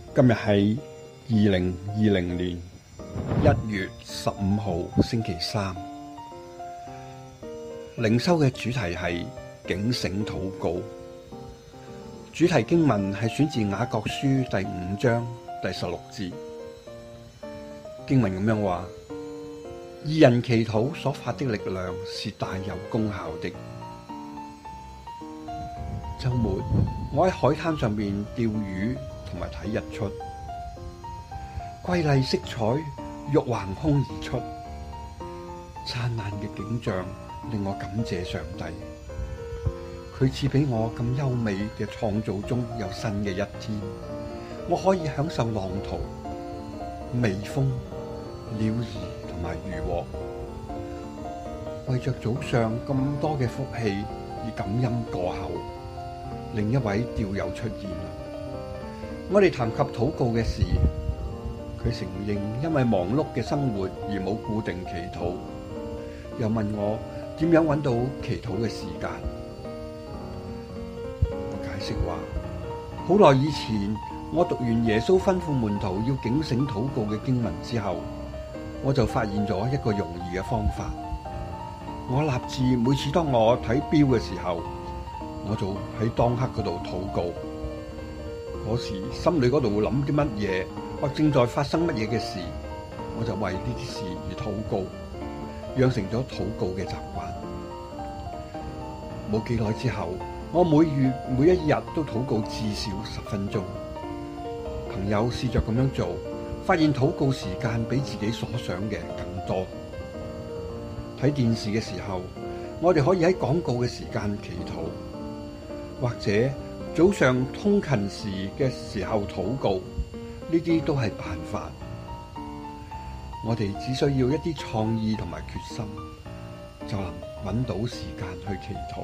今日係2020年1月15號星期三，靈修嘅主題係警醒禱告。主題經文係選自雅各書第5章第16節。經文咁樣話：義人祈禱所發的力量是大有功效的。周末我喺海灘上面釣魚同埋睇日出，瑰麗色彩欲橫空而出，燦爛嘅景象令我感謝上帝，佢賜俾我咁優美嘅創造中有新嘅一天，我可以享受浪濤、微風、鳥兒同埋漁獲，為着早上咁多嘅福氣而感恩過後，另一位釣友出現啦。我哋談及禱告嘅事，佢承認因為忙碌嘅生活而冇固定祈禱，又問我點樣揾到祈禱嘅時間。我解釋話，好耐以前我讀完耶穌吩咐門徒要警醒禱告嘅經文之後，我就發現咗一個容易嘅方法。我立志每次當我睇錶嘅時候，我就喺當刻嗰度禱告。嗰時心裏嗰度會諗啲乜嘢，或正在發生乜嘢嘅事，我就為呢啲事而禱告，養成咗禱告嘅習慣。冇幾耐之後，我每一日都禱告至少10分鐘。朋友試着咁樣做，發現禱告時間比自己所想嘅更多。睇電視嘅時候，我哋可以喺廣告嘅時間祈禱，或者早上通勤時嘅時候禱告，呢啲都係辦法。我哋只需要一啲創意同埋決心，就能揾到時間去祈禱。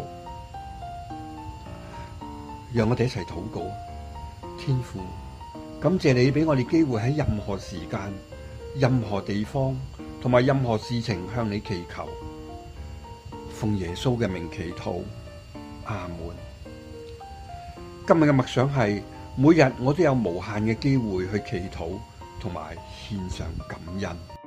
讓我哋一齊禱告。天父，感謝你俾我哋機會喺任何時間、任何地方同埋任何事情向你祈求。奉耶穌嘅名祈禱，阿門。今日嘅默想係，每日我都有無限嘅機會去祈禱同埋獻上感恩。